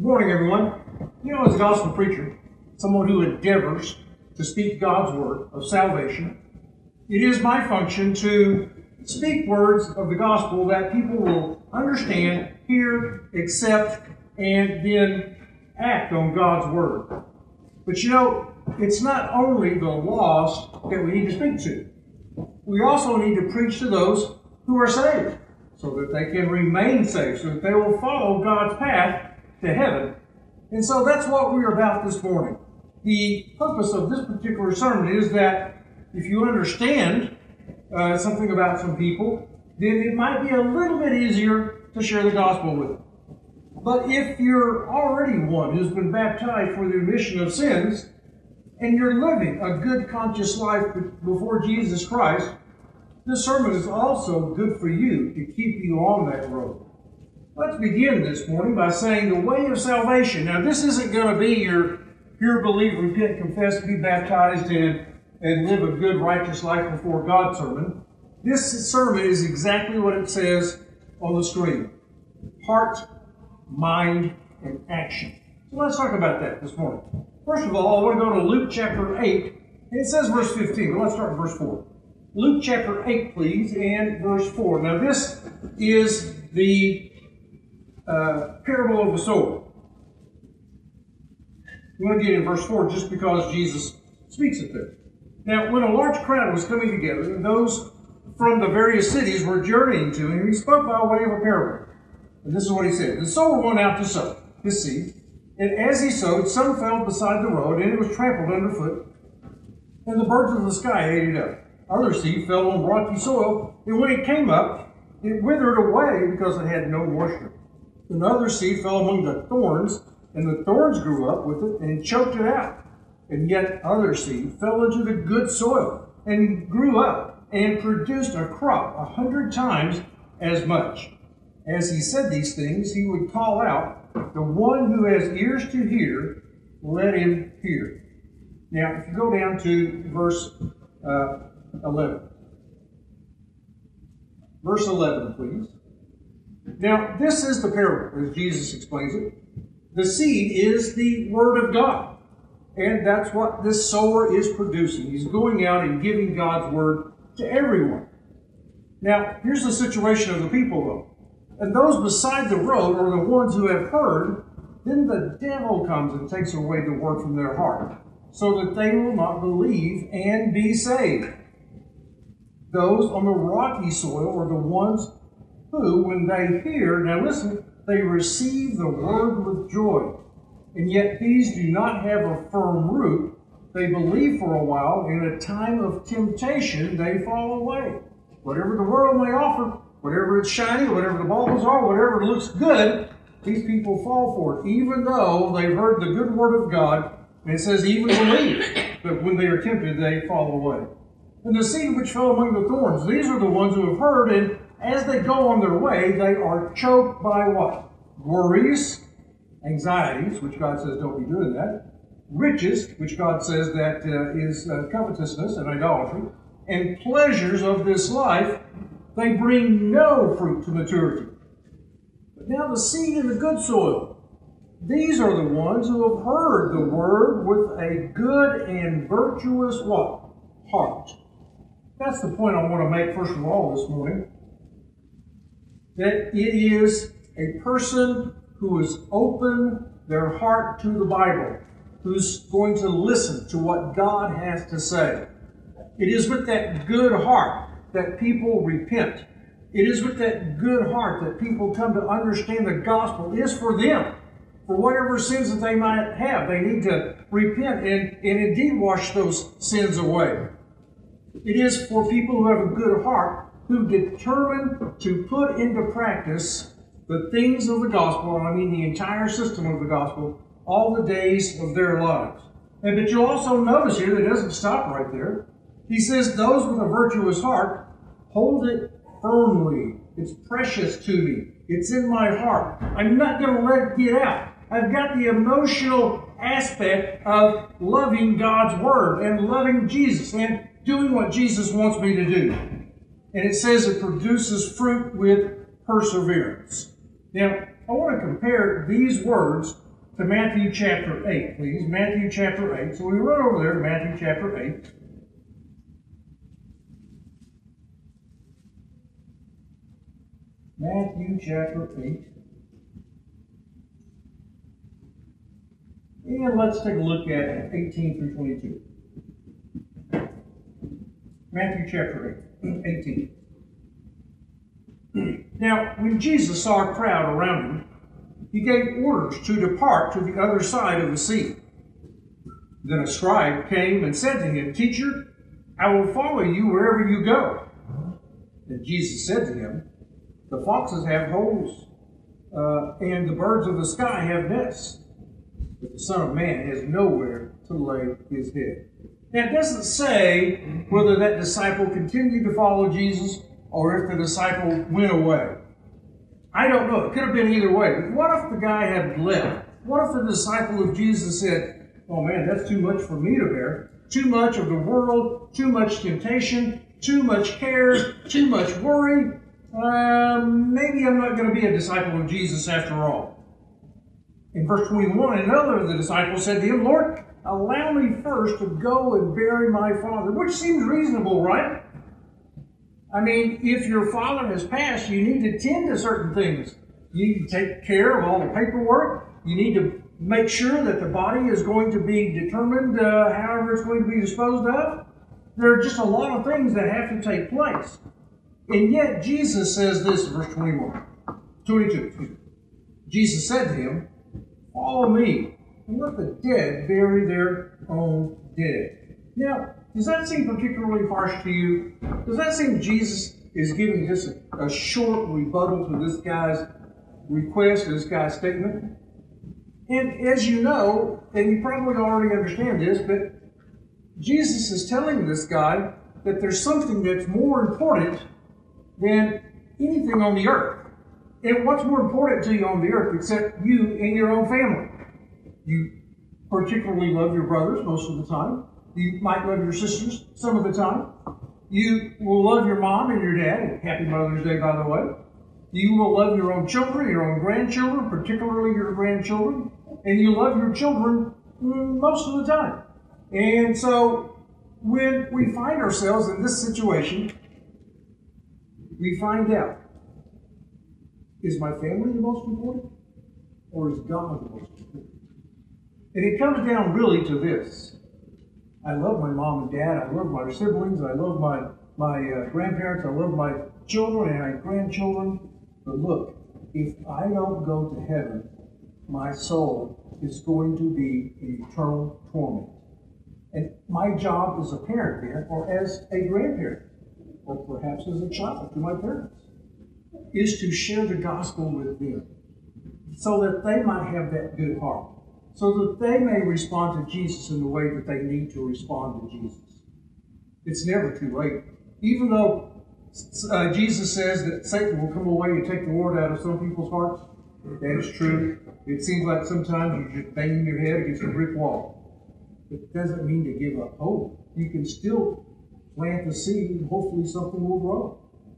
Good morning, everyone. You know, as a gospel preacher, someone who endeavors to speak God's word of salvation, it is my function to speak words of the gospel that people will understand, hear, accept, and then act on God's word. But you know, it's not only the lost that we need to speak to. We also need to preach to those who are saved, so that they can remain saved, so that they will follow God's path to heaven. And so that's what we're about this morning. The purpose of this particular sermon is that if you understand something about some people, then it might be a little bit easier to share the gospel with them. But if you're already one who's been baptized for the remission of sins, and you're living a good conscious life before Jesus Christ, this sermon is also good for you to keep you on that road. Let's begin this morning by saying the way of salvation. Now, this isn't going to be your pure believe, repent, confess, be baptized, and live a good, righteous life before God sermon. This sermon is exactly what it says on the screen. Heart, mind, and action. So let's talk about that this morning. First of all, I want to go to Luke chapter 8. And it says verse 15, but let's start in verse 4. Luke chapter 8, please, and verse 4. Now, this is the parable of the sower. We want to get in verse 4 just because Jesus speaks it there. Now, when a large crowd was coming together, and those from the various cities were journeying to him, he spoke by way of a parable. And this is what he said. The sower went out to sow his seed, and as he sowed, some fell beside the road, and it was trampled underfoot, and the birds of the sky ate it up. Other seed fell on rocky soil, and when it came up, it withered away because it had no moisture. Another seed fell among the thorns, and the thorns grew up with it and choked it out. And yet other seed fell into the good soil and grew up and produced a crop 100 times as much. As he said these things, he would call out, "The one who has ears to hear, let him hear." Now, if you go down to verse 11. Verse 11, please. Now, this is the parable, as Jesus explains it. The seed is the Word of God. And that's what this sower is producing. He's going out and giving God's Word to everyone. Now, here's the situation of the people, though. And those beside the road are the ones who have heard. Then the devil comes and takes away the Word from their heart, so that they will not believe and be saved. Those on the rocky soil are the ones who, when they hear, now listen, they receive the word with joy. And yet these do not have a firm root. They believe for a while. In a time of temptation, they fall away. Whatever the world may offer, whatever it's shiny, whatever the baubles are, whatever looks good, these people fall for it, even though they've heard the good word of God. And it says even believe, but when they are tempted, they fall away. And the seed which fell among the thorns, these are the ones who have heard, and as they go on their way, they are choked by what? Worries, anxieties, which God says don't be doing that. Riches, which God says that is covetousness and idolatry. And pleasures of this life, they bring no fruit to maturity. But now the seed in the good soil, these are the ones who have heard the word with a good and virtuous what? Heart. That's the point I want to make first of all this morning. That it is a person who has opened their heart to the Bible, who's going to listen to what God has to say. It is with that good heart that people repent. It is with that good heart that people come to understand the gospel is for them. For whatever sins that they might have, they need to repent and indeed wash those sins away. It is for people who have a good heart, who determine to put into practice the things of the gospel, and I mean the entire system of the gospel, all the days of their lives. And but you'll also notice here that it doesn't stop right there. He says, those with a virtuous heart, hold it firmly. It's precious to me. It's in my heart. I'm not going to let it get out. I've got the emotional aspect of loving God's Word and loving Jesus and doing what Jesus wants me to do. And it says it produces fruit with perseverance. Now, I want to compare these words to Matthew chapter 8, please. Matthew chapter 8. So we run over there to Matthew chapter 8. Matthew chapter 8. And let's take a look at 18 through 22. Matthew chapter 8, 18. Now, when Jesus saw a crowd around him, he gave orders to depart to the other side of the sea. Then a scribe came and said to him, "Teacher, I will follow you wherever you go." And Jesus said to him, "The foxes have holes, and the birds of the sky have nests, but the Son of Man has nowhere to lay his head." Now, it doesn't say whether that disciple continued to follow Jesus or if the disciple went away. I don't know. It could have been either way. But what if the guy had left? What if the disciple of Jesus said, "Oh man, that's too much for me to bear. Too much of the world, too much temptation, too much cares, too much worry. Maybe I'm not going to be a disciple of Jesus after all." In verse 21, another of the disciples said to him, "Lord, allow me first to go and bury my father," which seems reasonable, right? I mean, if your father has passed, you need to tend to certain things. You need to take care of all the paperwork. You need to make sure that the body is going to be determined however it's going to be disposed of. There are just a lot of things that have to take place. And yet, Jesus says this in verse 22. Jesus said to him, "Follow me, and let the dead bury their own dead." Now, does that seem particularly harsh to you? Does that seem Jesus is giving just a short rebuttal to this guy's request, this guy's statement? And as you know, and you probably already understand this, but Jesus is telling this guy that there's something that's more important than anything on the earth. And what's more important to you on the earth except you and your own family? You particularly love your brothers most of the time. You might love your sisters some of the time. You will love your mom and your dad. Happy Mother's Day, by the way. You will love your own children, your own grandchildren, particularly your grandchildren. And you love your children most of the time. And so when we find ourselves in this situation, we find out, is my family the most important? Or is God the most important? And it comes down really to this. I love my mom and dad. I love my siblings. I love my grandparents. I love my children and my grandchildren. But look, if I don't go to heaven, my soul is going to be in eternal torment. And my job as a parent there, or as a grandparent, or perhaps as a child to my parents, is to share the gospel with them so that they might have that good heart, so that they may respond to Jesus in the way that they need to respond to Jesus. It's never too late. Even though Jesus says that Satan will come away and take the Lord out of some people's hearts, that is true. It seems like sometimes you're just banging your head against a brick wall. It doesn't mean to give up hope. You can still plant the seed and hopefully something will grow.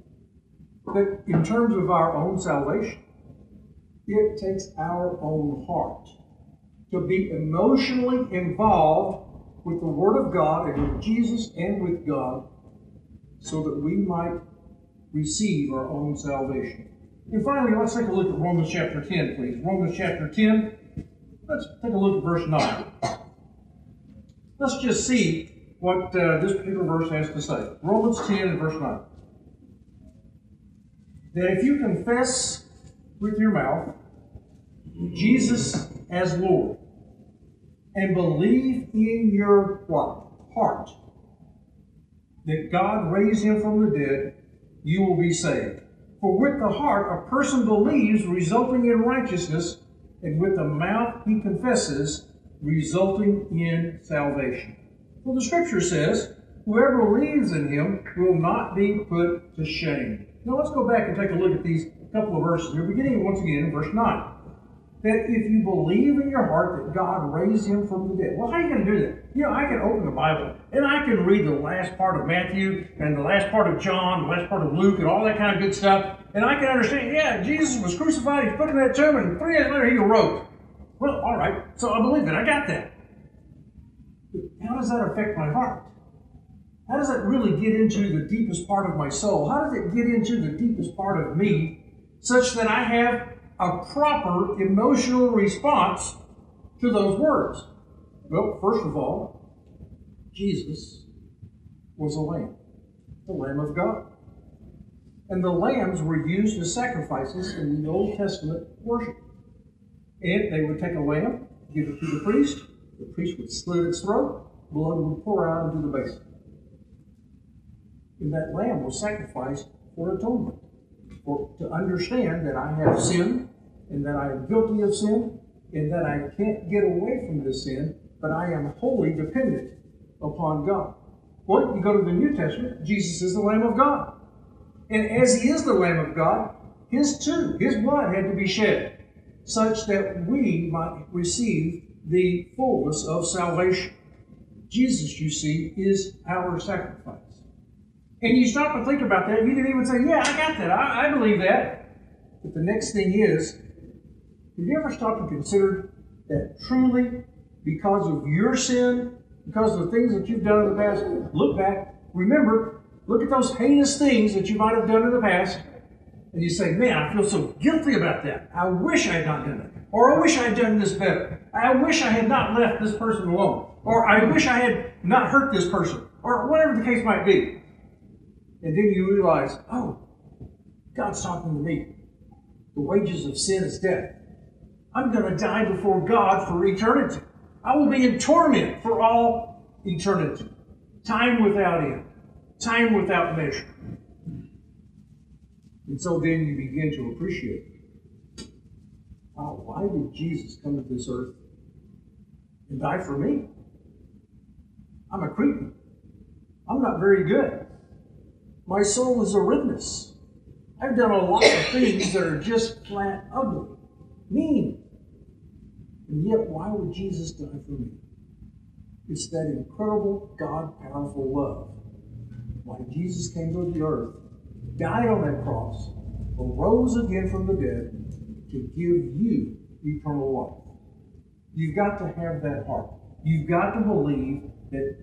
But in terms of our own salvation, it takes our own heart to be emotionally involved with the Word of God and with Jesus and with God so that we might receive our own salvation. And finally, let's take a look at Romans chapter 10, please. Romans chapter 10, let's take a look at verse 9. Let's just see what this particular verse has to say. Romans 10 and verse 9. That if you confess with your mouth Jesus as Lord and believe in your what? Heart that God raised him from the dead, you will be saved. For with the heart a person believes, resulting in righteousness, and with the mouth he confesses, resulting in salvation. Well, the scripture says, whoever believes in him will not be put to shame. Now let's go back and take a look at these couple of verses here, beginning once again in verse 9. That if you believe in your heart that God raised him from the dead. Well, how are you going to do that? You know, I can open the Bible and I can read the last part of Matthew and the last part of John, the last part of Luke and all that kind of good stuff. And I can understand, yeah, Jesus was crucified, he's put in that tomb, and 3 days later he arose. Well, all right, so I believe it. I got that. But how does that affect my heart? How does that really get into the deepest part of my soul? How does it get into the deepest part of me such that I have a proper emotional response to those words? Well, first of all, Jesus was a lamb, the Lamb of God. And the lambs were used as sacrifices in the Old Testament worship. And they would take a lamb, give it to the priest would slit its throat, blood would pour out into the basin. And that lamb was sacrificed for atonement, to understand that I have sinned, and that I am guilty of sin, and that I can't get away from this sin, but I am wholly dependent upon God. Well, you go to the New Testament, Jesus is the Lamb of God. And as He is the Lamb of God, His blood had to be shed, such that we might receive the fullness of salvation. Jesus, you see, is our sacrifice. And you stop and think about that, you can even say, yeah, I got that, I believe that. But the next thing is, have you ever stopped and considered that truly, because of your sin, because of the things that you've done in the past, look back, remember, look at those heinous things that you might have done in the past, and you say, man, I feel so guilty about that. I wish I had not done it. Or I wish I had done this better. I wish I had not left this person alone. Or I wish I had not hurt this person. Or whatever the case might be. And then you realize, oh, God's talking to me. The wages of sin is death. I'm going to die before God for eternity. I will be in torment for all eternity. Time without end. Time without measure. And so then you begin to appreciate, wow, why did Jesus come to this earth and die for me? I'm a cretin. I'm not very good. My soul is a witness. I've done a lot of things that are just flat ugly, mean. And yet, why would Jesus die for me? It's that incredible God powerful love. Why Jesus came to the earth, died on that cross, arose again from the dead to give you eternal life. You've got to have that heart. You've got to believe that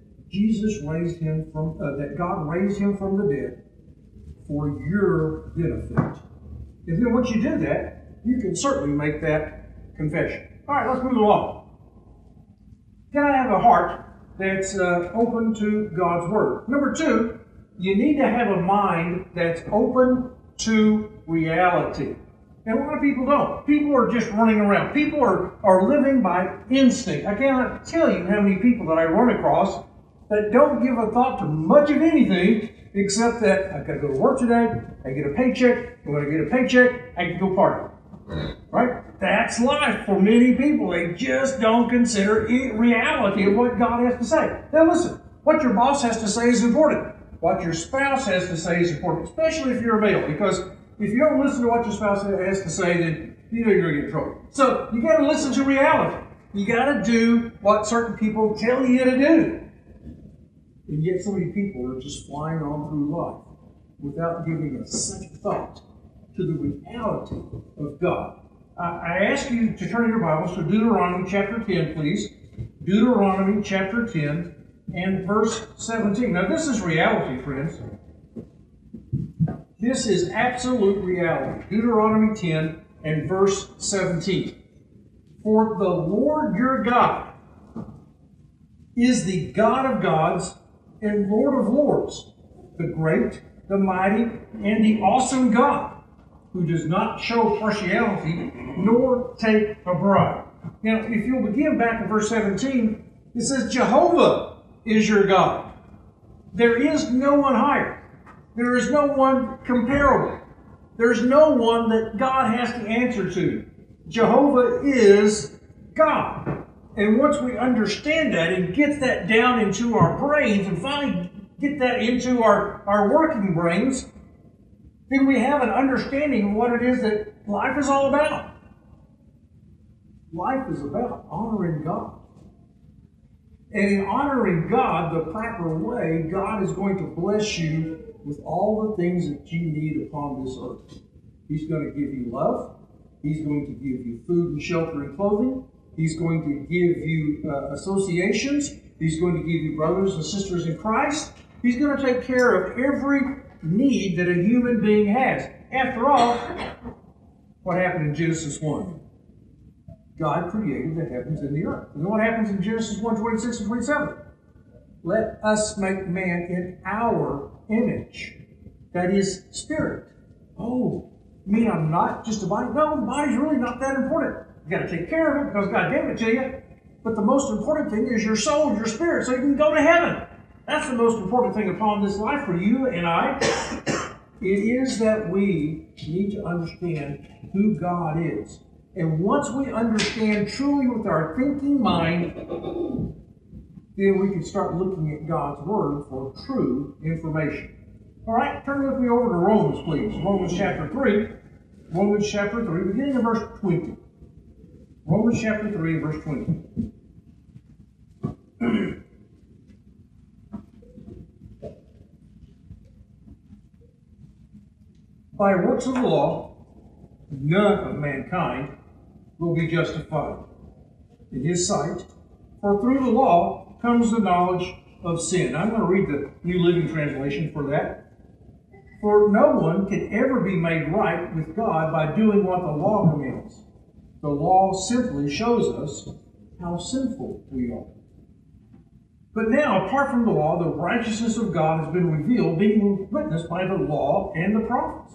that God raised Him from the dead for your benefit. And then once you do that, you can certainly make that confession. All right, let's move along. Can I have a heart that's open to God's Word? Number two, you need to have a mind that's open to reality. And a lot of people don't. People are just running around. People are living by instinct. I cannot tell you how many people that I run across that don't give a thought to much of anything except that I've got to go to work today, I get a paycheck, I'm going to get a paycheck, I can go party. Right? That's life for many people. They just don't consider reality of what God has to say. Now listen, what your boss has to say is important. What your spouse has to say is important, especially if you're a male, because if you don't listen to what your spouse has to say, then you know you're going to get in trouble. So you got to listen to reality. You got to do what certain people tell you to do. And yet so many people are just flying on through life without giving a second thought to the reality of God. I ask you to turn your Bibles to Deuteronomy chapter 10, please. Deuteronomy chapter 10 and verse 17. Now this is reality, friends. This is absolute reality. Deuteronomy 10 and verse 17. For the Lord your God is the God of gods and Lord of lords, the great, the mighty, and the awesome God, who does not show partiality nor take a bribe. Now, if you'll begin back in verse 17, it says, Jehovah is your God. There is no one higher. There is no one comparable. There's no one that God has to answer to. Jehovah is God. And once we understand that and get that down into our brains and finally get that into our working brains, then we have an understanding of what it is that life is all about. Life is about honoring God. And in honoring God the proper way, God is going to bless you with all the things that you need upon this earth. He's going to give you love. He's going to give you food and shelter and clothing. He's going to give you associations. He's going to give you brothers and sisters in Christ. He's going to take care of every need that a human being has. After all, what happened in Genesis 1? God created the heavens and the earth. And what happens in Genesis 1, 26 and 27? Let us make man in our image. That is spirit. Oh, you mean I'm not just a body? No, the body's really not that important. You got to take care of it because God gave it to you. But the most important thing is your soul, your spirit, so you can go to heaven. That's the most important thing upon this life for you and I. It is that we need to understand who God is. And once we understand truly with our thinking mind, then we can start looking at God's Word for true information. All right, turn with me over to Romans, please. Romans chapter 3. Romans chapter 3, beginning in verse 20. Romans chapter 3, verse 20. By works of the law, none of mankind will be justified in his sight, for through the law comes the knowledge of sin. I'm going to read the New Living Translation for that. For no one can ever be made right with God by doing what the law commands. The law simply shows us how sinful we are. But now, apart from the law, the righteousness of God has been revealed, being witnessed by the law and the prophets.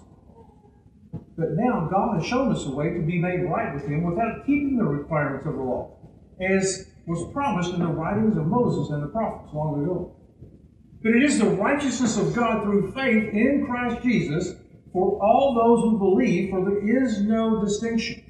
But now God has shown us a way to be made right with Him without keeping the requirements of the law, as was promised in the writings of Moses and the prophets long ago. But it is the righteousness of God through faith in Christ Jesus for all those who believe, for there is no distinction.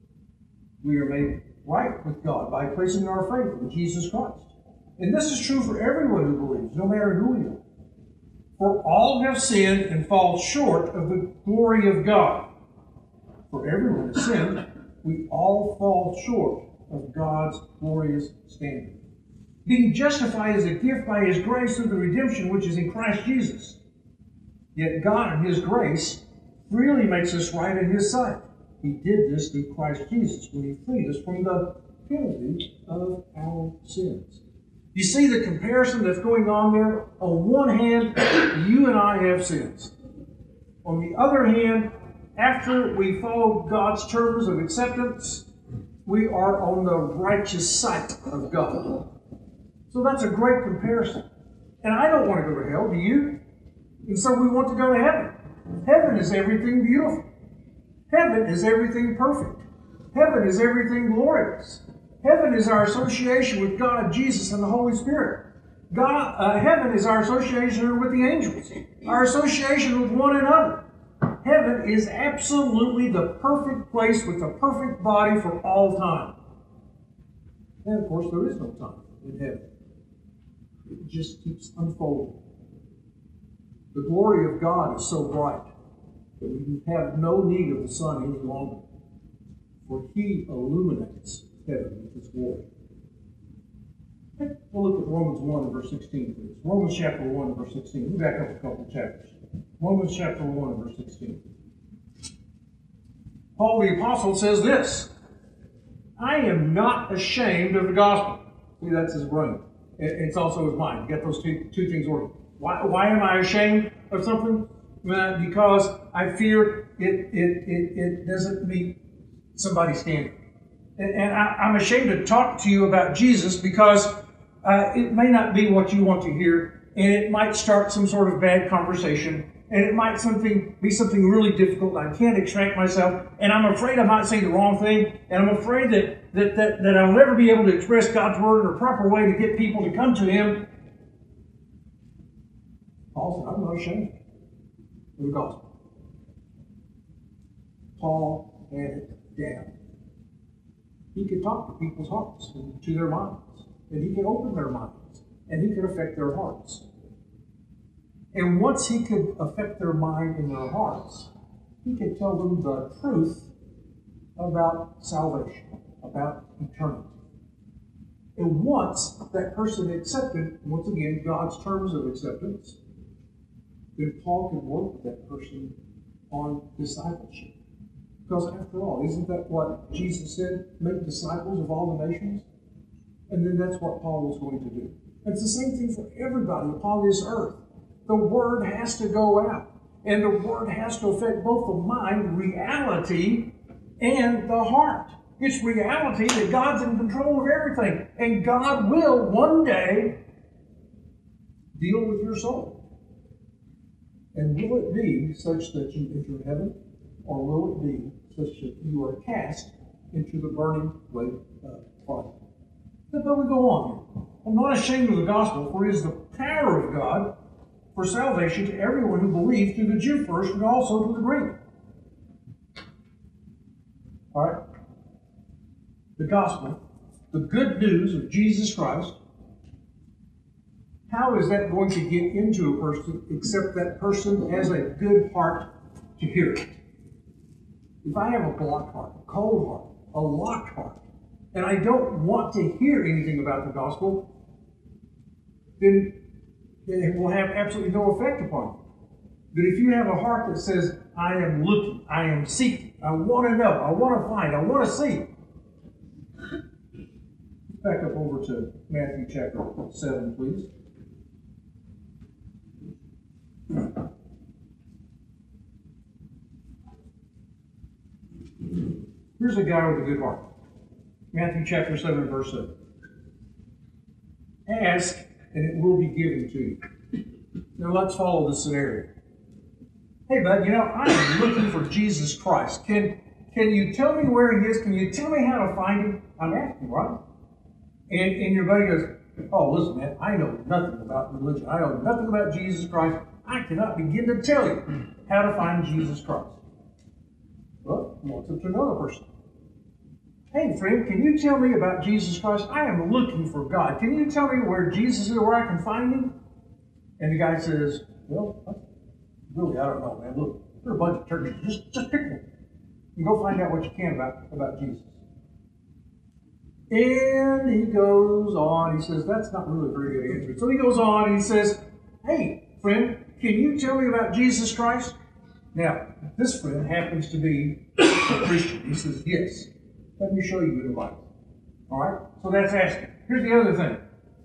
We are made right with God by placing our faith in Jesus Christ. And this is true for everyone who believes, no matter who we are. For all have sinned and fall short of the glory of God. For everyone has sinned, we all fall short of God's glorious standard. Being justified as a gift by His grace through the redemption which is in Christ Jesus. Yet God, in His grace, freely makes us right in His sight. He did this through Christ Jesus when He freed us from the penalty of our sins. You see the comparison that's going on there? On one hand, you and I have sins. On the other hand, after we follow God's terms of acceptance, we are on the righteous side of God. So that's a great comparison. And I don't want to go to hell, do you? And so we want to go to heaven. Heaven is everything beautiful. Heaven is everything perfect. Heaven is everything glorious. Heaven is our association with God, Jesus, and the Holy Spirit. Heaven is our association with the angels, our association with one another. Heaven is absolutely the perfect place with the perfect body for all time. And of course, there is no time in heaven. It just keeps unfolding. The glory of God is so bright that we have no need of the sun any longer, for He illuminates heaven with His glory. We'll look at Romans 1 verse 16, please. Romans chapter 1 verse 16. We'll back up a couple of chapters. Romans chapter 1 verse 16. Paul the Apostle says this, I am not ashamed of the gospel. See, that's his brain. It's also his mind. Get those two things ordered. Why am I ashamed of something? Because I fear it doesn't meet somebody's standard. And I'm ashamed to talk to you about Jesus because it may not be what you want to hear, and it might start some sort of bad conversation, and it might be something really difficult. I can't extract myself, and I'm afraid I might say the wrong thing, and I'm afraid that I'll never be able to express God's Word in a proper way to get people to come to Him. Paul said, I'm not ashamed of the gospel. Paul had it down. He could talk to people's hearts and to their minds, and he could open their minds, and he could affect their hearts. And once he could affect their mind and their hearts, he could tell them the truth about salvation, about eternity. And once that person accepted, once again, God's terms of acceptance, then Paul could work with that person on discipleship. Because after all, isn't that what Jesus said? Make disciples of all the nations? And then that's what Paul was going to do. And it's the same thing for everybody upon this earth. The word has to go out. And the word has to affect both the mind, reality, and the heart. It's reality that God's in control of everything. And God will one day deal with your soul. And will it be such that you enter heaven? Or will it be such that you are cast into the burning lake of fire? But we go on here. I'm not ashamed of the gospel, for it is the power of God for salvation to everyone who believes, to the Jew first and also to the Greek. All right? The gospel, the good news of Jesus Christ, how is that going to get into a person except that person has a good heart to hear it? If I have a blocked heart, a cold heart, a locked heart, and I don't want to hear anything about the gospel, then it will have absolutely no effect upon you. But if you have a heart that says, I am looking, I am seeking, I want to know, I want to find, I want to see. Back up over to Matthew chapter 7, please. Here's a guy with a good heart. Matthew chapter 7, verse 7. Ask, and it will be given to you. Now let's follow the scenario. Hey, bud, I'm looking for Jesus Christ. Can you tell me where he is? Can you tell me how to find him? I'm asking, right? And your buddy goes, oh, listen, man, I know nothing about religion. I know nothing about Jesus Christ. I cannot begin to tell you how to find Jesus Christ. Well, what's up to another person? Hey, friend, can you tell me about Jesus Christ? I am looking for God. Can you tell me where Jesus is, where I can find him? And the guy says, well, really, I don't know, man. Look, there are a bunch of churches. Just pick one. You go find out what you can about Jesus. And he goes on. He says, that's not really a very good answer. So he goes on and he says, hey, friend, can you tell me about Jesus Christ? Now, this friend happens to be a Christian. He says, yes. Let me show you the Bible. All right? So that's asking. Here's the other thing.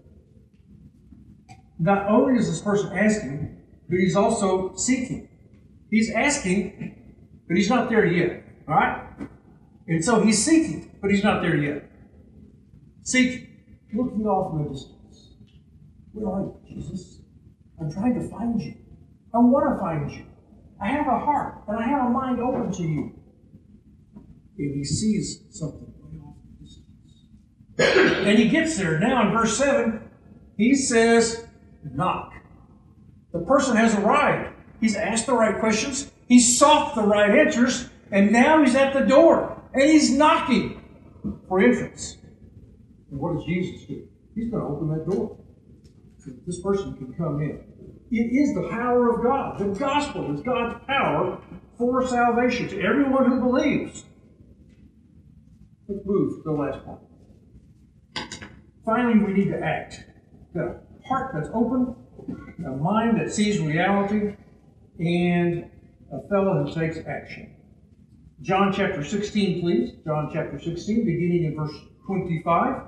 Not only is this person asking, but he's also seeking. He's asking, but he's not there yet. All right? And so he's seeking, but he's not there yet. Seeking. Looking off in the distance. Where are you, Jesus? I'm trying to find you. I want to find you. I have a heart, and I have a mind open to you. And he sees something way off in the distance. And he gets there. Now in verse 7, he says, knock. The person has arrived. He's asked the right questions. He's sought the right answers. And now he's at the door. And he's knocking for entrance. And what does Jesus do? He's going to open that door so that this person can come in. It is the power of God. The gospel is God's power for salvation to everyone who believes. Let's move to the last point. Finally, we need to act. A heart that's open, a mind that sees reality, and a fellow who takes action. John chapter 16, please. John chapter 16, beginning in verse 25.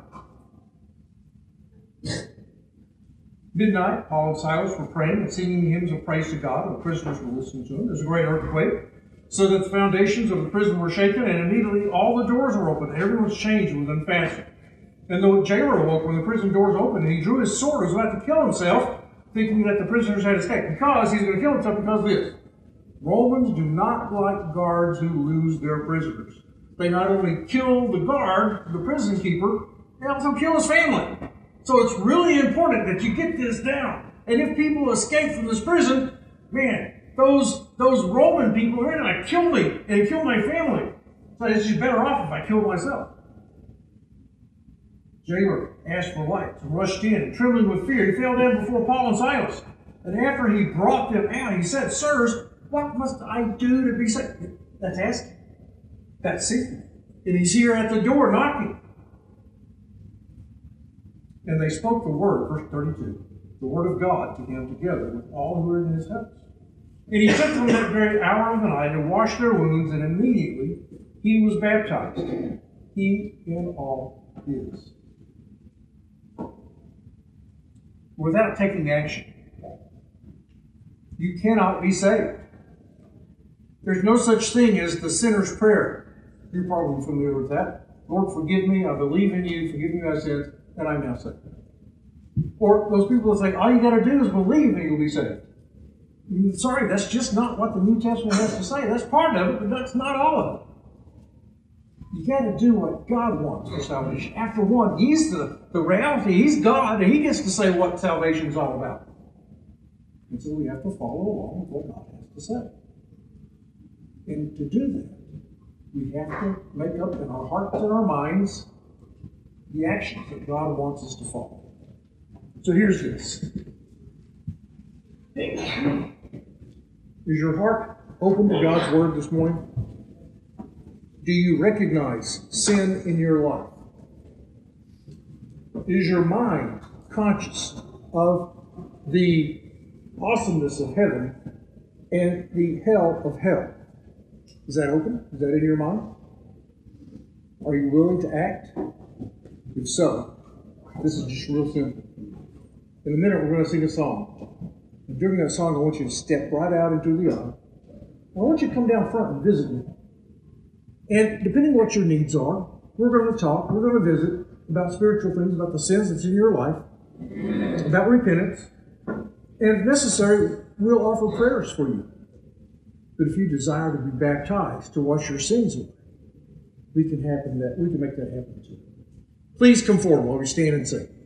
Midnight, Paul and Silas were praying and singing hymns of praise to God, and the prisoners were listening to them. There's a great earthquake, so that the foundations of the prison were shaken, and immediately all the doors were opened. Everyone's chains were then fastened. And the jailer awoke when the prison doors opened, and he drew his sword, was about to kill himself, thinking that the prisoners had escaped. Because he's going to kill himself because of this. Romans do not like guards who lose their prisoners. They not only kill the guard, the prison keeper, they also kill his family. So it's really important that you get this down. And if people escape from this prison, man, those Roman people are going to kill me and kill my family. So it's just better off if I kill myself. Jailer asked for lights and rushed in, and trembling with fear, he fell down before Paul and Silas. And after he brought them out, he said, sirs, what must I do to be saved? That's asking. That's seeking. And he's here at the door knocking. And they spoke the word, verse 32, the word of God to him together with all who were in his house. And he took them that very hour of the night and washed their wounds, and immediately he was baptized, he and all his. Without taking action, you cannot be saved. There's no such thing as the sinner's prayer. You're probably familiar with that. Lord, forgive me, I believe in you, forgive me my sins, and I'm now saved. Or those people that say, all you got to do is believe and you'll be saved. Sorry, that's just not what the New Testament has to say. That's part of it, but that's not all of it. You got to do what God wants for salvation. After one, He's the reality. He's God, and He gets to say what salvation is all about. And so we have to follow along with what God has to say. And to do that, we have to make up in our hearts and our minds the actions that God wants us to follow. So here's this. Is your heart open to God's Word this morning? Do you recognize sin in your life? Is your mind conscious of the awesomeness of heaven and the hell of hell? Is that open? Is that in your mind? Are you willing to act? If so, this is just real simple. In a minute, we're going to sing a song. And during that song, I want you to step right out into the aisle. I want you to come down front and visit me. And depending on what your needs are, we're going to talk, we're going to visit about spiritual things, about the sins that's in your life, about repentance. And if necessary, we'll offer prayers for you. But if you desire to be baptized, to wash your sins away, we can make that happen too. Please come forward while we stand and sing.